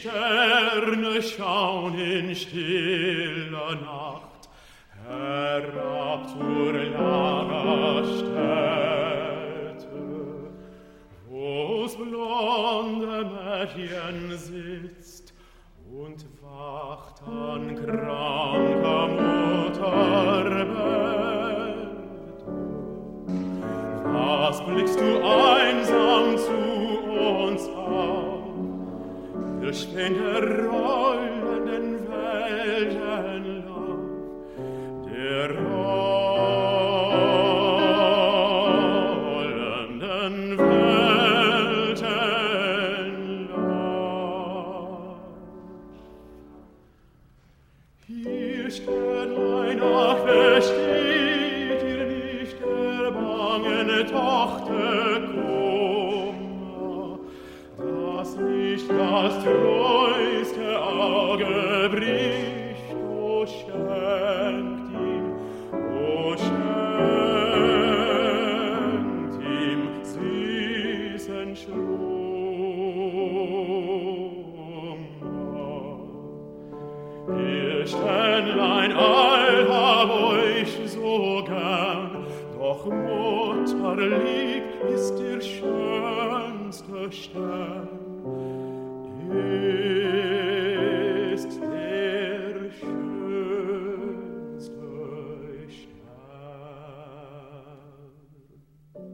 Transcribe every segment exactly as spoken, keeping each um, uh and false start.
Sterne schauen in stiller Nacht herab zur Lagerstätte, wo's blonde Mädchen sitzt und wacht an kranker Mutter Bett. Was blickst du einsam zu uns auf? Wir stehen der rollenden Weltenlauf, der rollenden Weltenlauf. Hier Sternlein, ach, besteht ihr nicht der bangen Tochter Kummer, dass nicht das treueste Auge bricht, o schenkt ihm, o schenkt ihm süßen Schlummer. Ihr Sternlein, all hab euch so gern, doch Mutterlieb ist der schönste Stern. Ist der schönste Stern.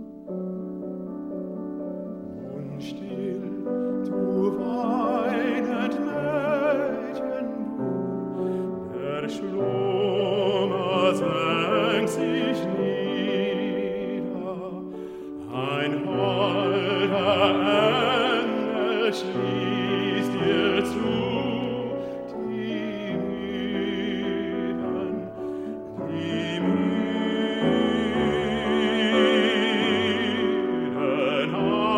Und still, du weinend Mädchen, der Schlummer senkt sich nieder, ein holder Engel schließt dir zu, die müden, die müden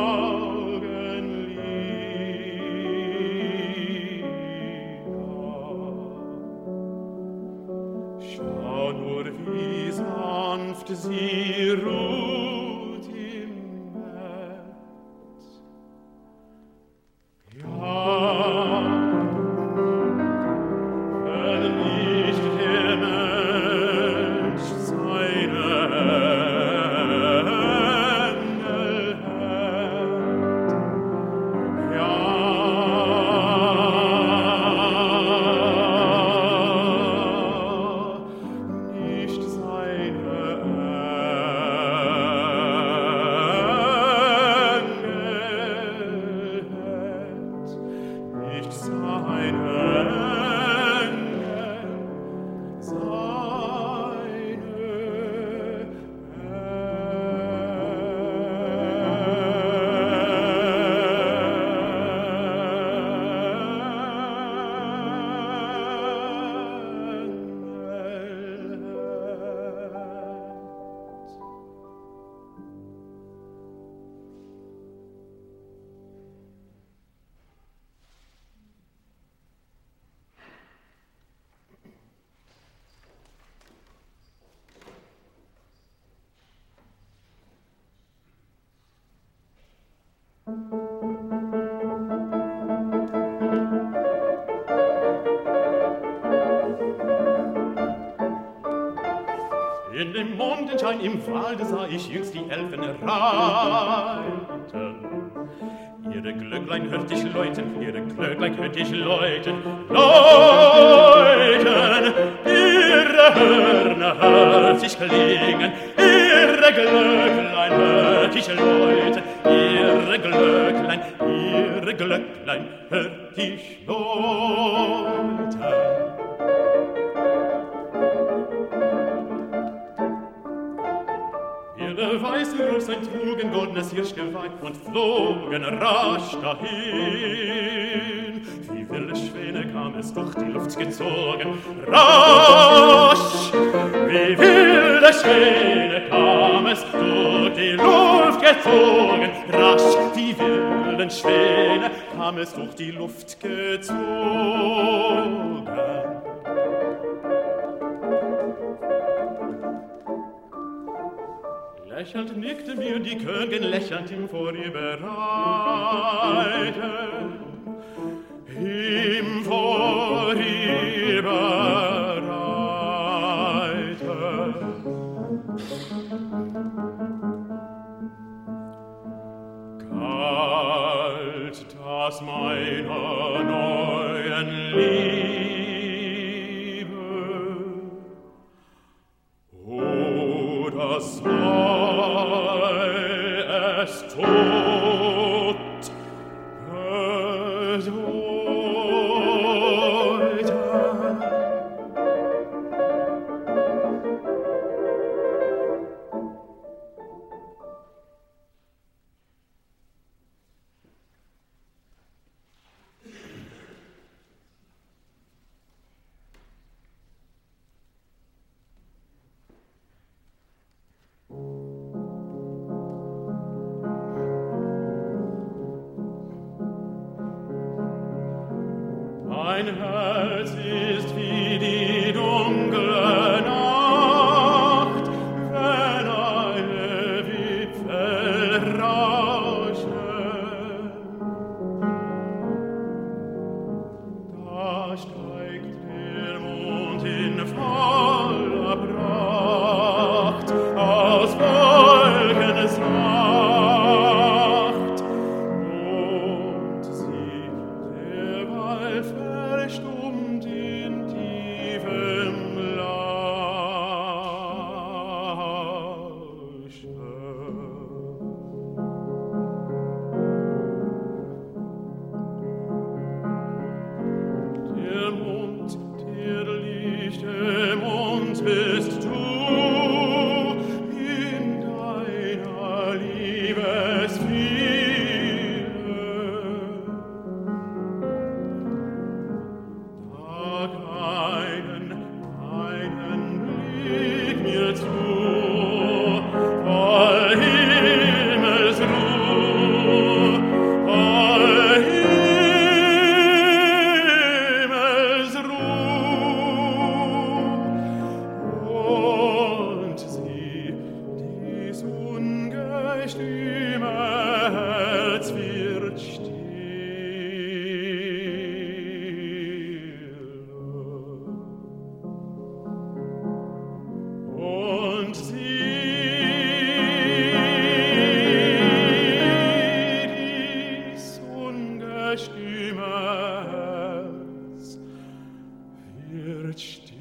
Augenlider. Schau nur, wie sanft sie ruht im Bett. Ja, wenn nicht der Mensch seine Engel hätt. Ja, nicht seine Engel hätt, nicht seine Engel, in dem Mondenschein im Walde sah ich jüngst die Elfen reiten. Ihre Glöcklein hört ich läuten, ihre Glöcklein hört ich läuten, läuten. Ihre Hörner hört ich klingen, ihre Glöcklein hört ich läuten, ihre Glöcklein, ihre Glöcklein hört ich läuten. Ihre weißen Röslein trugen goldenes Hirschgeweih und flogen rasch dahin. Wie wilde Schwäne kam es durch die Luft gezogen, rasch. Wie wilde Schwäne kam es durch die Luft gezogen, rasch. Die wilden Schwäne kam es durch die Luft gezogen. Lächelnd nickte mir die Königin, lächelnd im Vorüberreiten. im Vorüberreiten. Kalt das meiner neuen Liebe, oder sei es tot bedeuten? Mein Herz ist wie die dunkle Nacht, wenn eine Wipfel rauschen. Da steigt der Mond in voller Pracht aus Wolkens Nacht, und sie derweil verstummt in tiefem Lausche. Der Mond, der lichte Mond bist du, in deiner Liebesfülle. Da keinen, keinen Blick mir zu, voll Himmelsruh, voll Himmelsruh. Und sieh, dies ungestüme Herz wird still. Und sieh, dies ungestüme Herz wird still.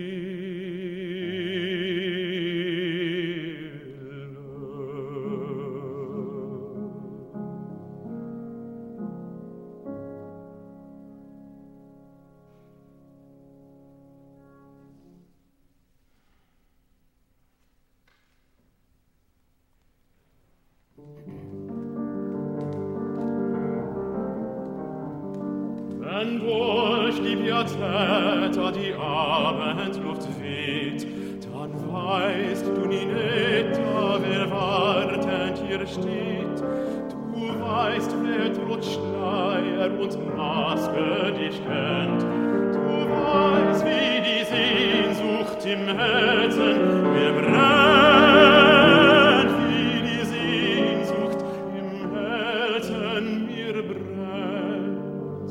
Wenn durch die Piazzetta die Abendluft weht, dann weißt du, Ninetta, wer wartend hier steht. Du weißt, wer trotz Schleier und Maske dich kennt. Du weißt, wie die Sehnsucht im Herzen mir brennt, wie die Sehnsucht im Herzen mir brennt.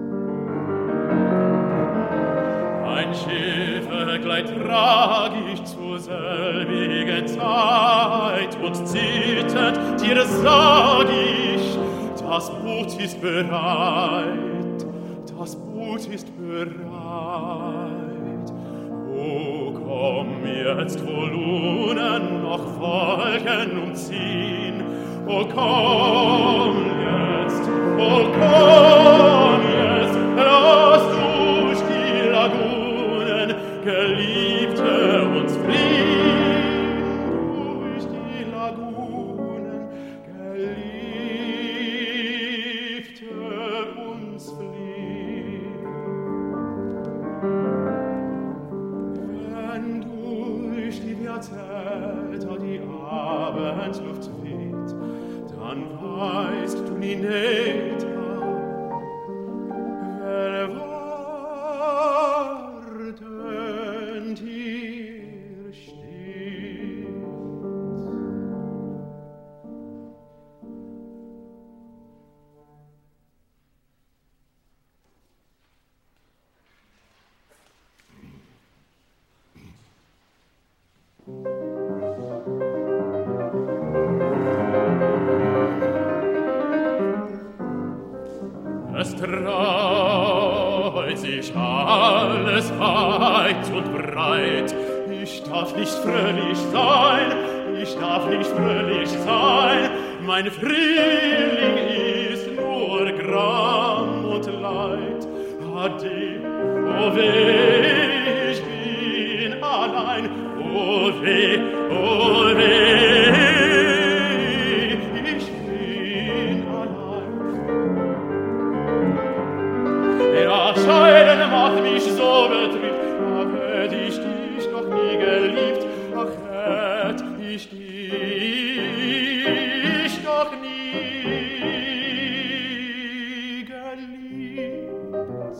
Ein Schiff gleitet tragisch zur selbigen Zeit, und zitternd dir sag ich, das Boot ist bereit, das Boot ist bereit. O komm jetzt, wo Lunen noch Wolken umziehen, o komm jetzt, o komm jetzt, lass durch die Lagunen, Geliebte, uns fliehen, durch die Lagunen, Geliebte, uns fliehen. Wenn durch die Piazzetta die Abendluft weht, dann weißt du, Ninetta, wer wartend hier steht. Es treut sich alles weit und breit. Ich darf nicht fröhlich sein, ich darf nicht fröhlich sein. Mein Frühling ist nur Gram und Leid. Ade, oh weh, ich bin allein. Oh weh, oh weh, ich bin allein. Ja, Scheiden macht mich so betrübt. Ach, hätt ich dich noch nie geliebt. Ach, hätt ich dich doch nie geliebt.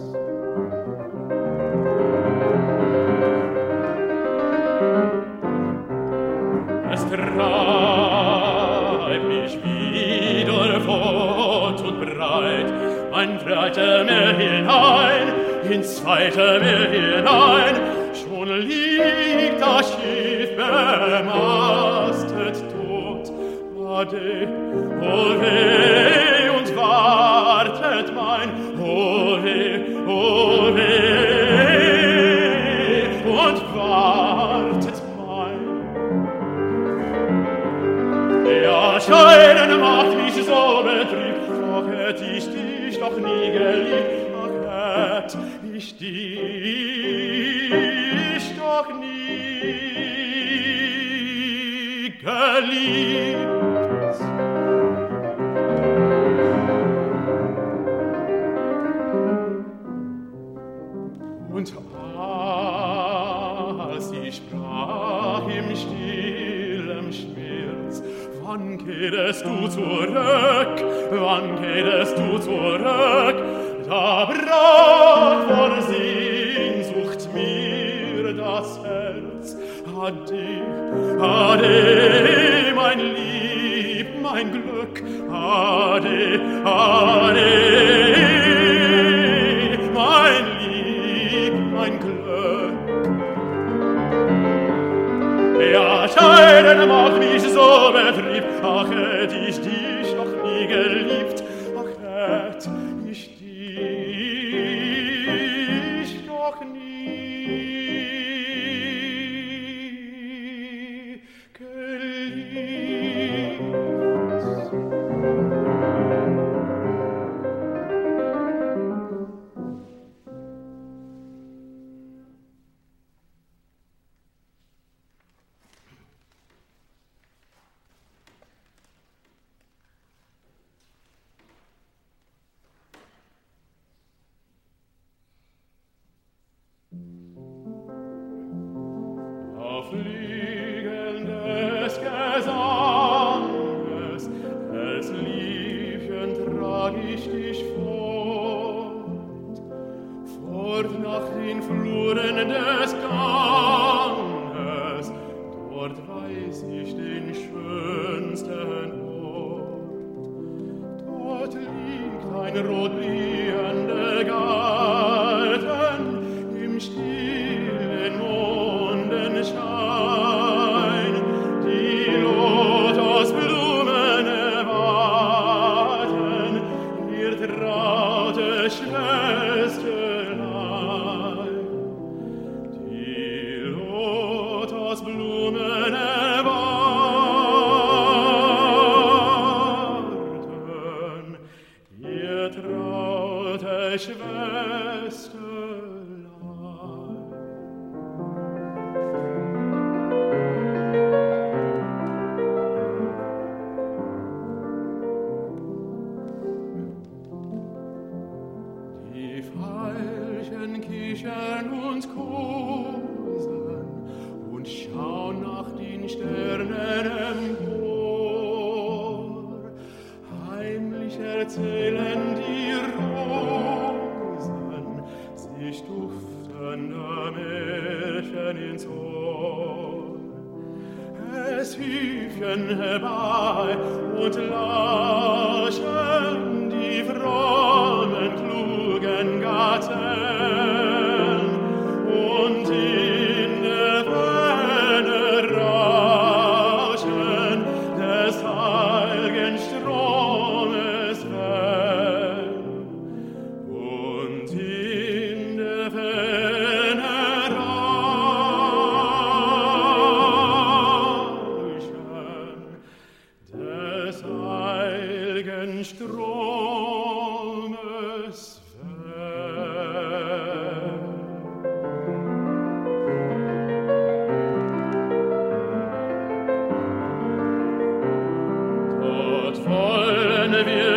Es treibt mich wieder fort und breit, mein zweiter Meer hinein, ins zweite Meer hinein. Schon liegt das Schiff bemastet tot. Ade, oh weh, und wartet mein, oh weh, oh weh, und wartet mein. Ja, Scheiden macht mich so betrübt. Ach, hätt ich dich doch nie geliebt. Ach, hätt ich dich doch nie geliebt. Und als ich sprach im stillen Schmerz, wann kehrest du zurück, wann kehrest du zurück, da brach vor Sehnsucht mir das Herz. Ade, ade, mein Lieb, mein Glück, ade, ade, mein Lieb, mein Glück. Ja, Scheiden macht mich so betrübt. Ach, hätt ich dich doch nie geliebt. Ach, hätt ich dich doch nie geliebt. Flügeln des Gesanges, als Liebchen trag ich dich fort, fort nach den Fluren des Ganges, dort weiß ich den schönsten Ort. Dort liegt ein rotblühender Garten im stillen Mondenschein. Die Lotusblumen erwarten ihr traute Schwesterlein. Die Lotusblumen erwarten ihr traute Schwesterlein. Die Veilchen kichern und kosen und schauen nach den Sternen empor. Heimlich erzählen die Rosen sich duftende Märchen ins Ohr. Es hüpfen herbei und laschen die frommen, klugen Gatten, und in der Ferne heilgen Stromes Wellen und in der Ferne Rauschen des heilgen Stromes Dort wollen wir